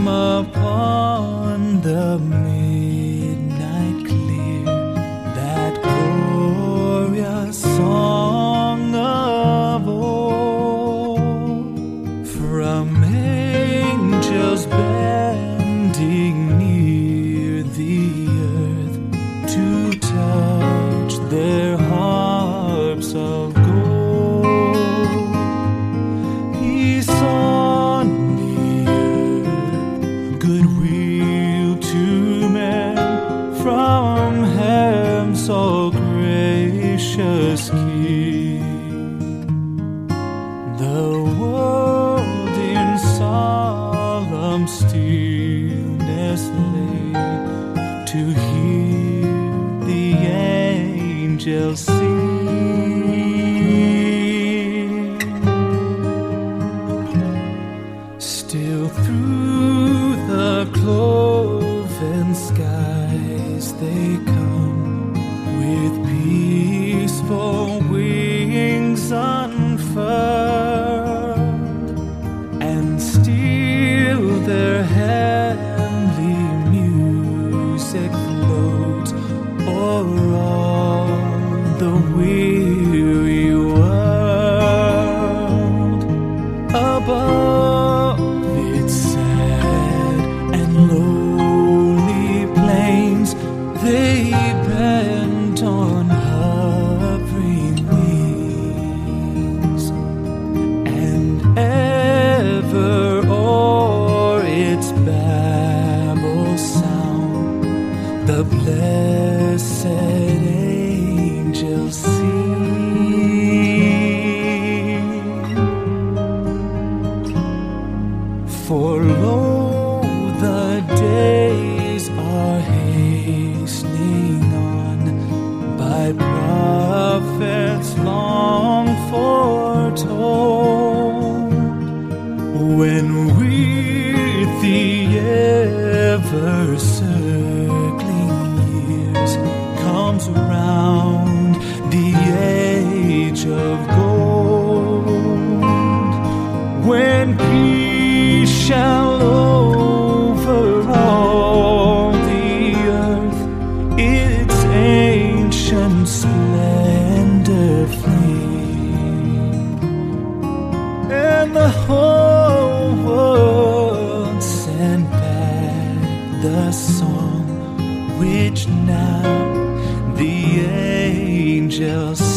upon the midnight clear, that glorious song of old, from angels bending near the earth to touch their harps of gold. He saw goodwill to men from heaven's all gracious King. The world in solemn stillness lay to hear the angels sing. Still through the cloven skies they come, with peaceful wings unfurled, and still their heavenly music floats o'er all the weary world. Above its sad and lonely plains, they bent on hovering wings, and ever o'er its babble sound the blessed angels sing. For lo, the days are hastening on, by prophets long foretold, when with the ever-circling years comes round the age of gold, when peace shall over all the earth its ancient splendor flame, and the whole world send back the song which now the angels